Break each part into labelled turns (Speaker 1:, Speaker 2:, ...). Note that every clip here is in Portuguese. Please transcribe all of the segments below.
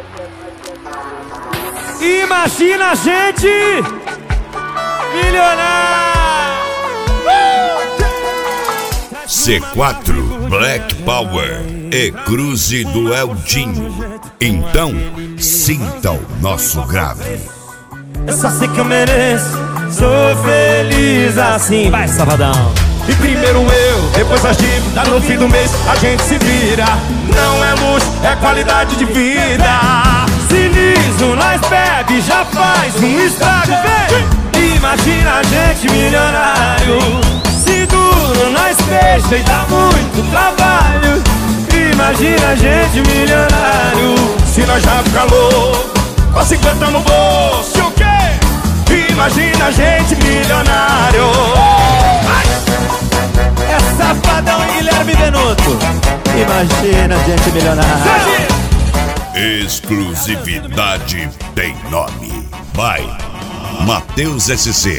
Speaker 1: Imagina a gente milionário.
Speaker 2: C4 Black Power e Cruze do Eldinho. Então, sinta o nosso grave.
Speaker 1: Eu só sei que eu mereço, sou feliz assim. Vai, Safadão.
Speaker 3: E primeiro eu, depois as dívidas, no fim do mês a gente se vira. Não é luxo, é qualidade de vida.
Speaker 1: Se liso, nós bebe, já faz um estrago, vem. Imagina a gente milionário. Se duro, nós fecha e dá muito trabalho. Imagina a gente milionário.
Speaker 3: Se nós já fica louco, com 50 no bolso, o quê? Imagina a gente milionário.
Speaker 1: É Safadão e Guilherme Benuto. Imagina a gente milionário.
Speaker 2: Exclusividade tem nome. Vai, Matheus SC.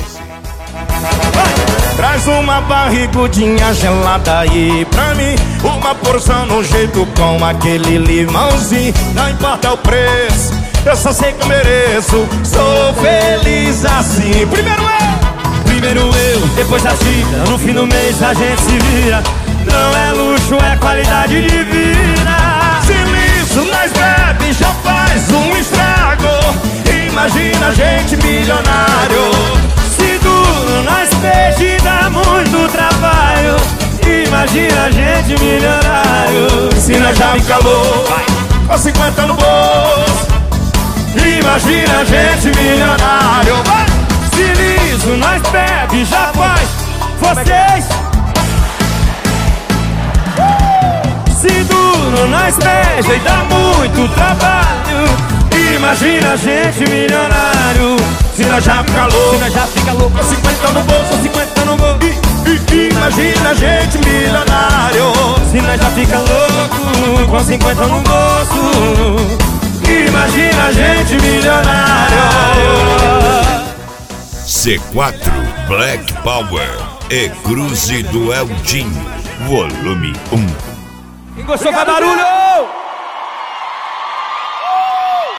Speaker 3: Traz uma barrigudinha gelada aí pra mim, uma porção no jeito com aquele limãozinho. Não importa o preço, eu só sei que eu mereço. Sou feliz assim.
Speaker 1: Primeiro eu, depois a chica. No fim do mês a gente se vira. Não é luxo, é qualidade de vida.
Speaker 3: Se liso, nós bebe, já faz um estrago. Imagina a gente milionário.
Speaker 1: Se duro, nós peixe e dá muito trabalho. Imagina a gente milionário.
Speaker 3: Se nós já fica louco, com 50 no bolso. Imagina a gente milionário.
Speaker 1: Se liso, nós bebe, já faz. Vocês. Se duro, nós beija e dá muito trabalho. Imagina a gente milionário.
Speaker 3: Se nós já fica louco, com 50 no bolso,
Speaker 1: 50 no bolso.
Speaker 3: Imagina a gente milionário.
Speaker 1: Se nós já fica louco, com 50 no bolso. Imagina a gente milionário.
Speaker 2: C4 Black Power e Cruze do Eldinho. Volume 1.
Speaker 1: Quem gostou faz barulho!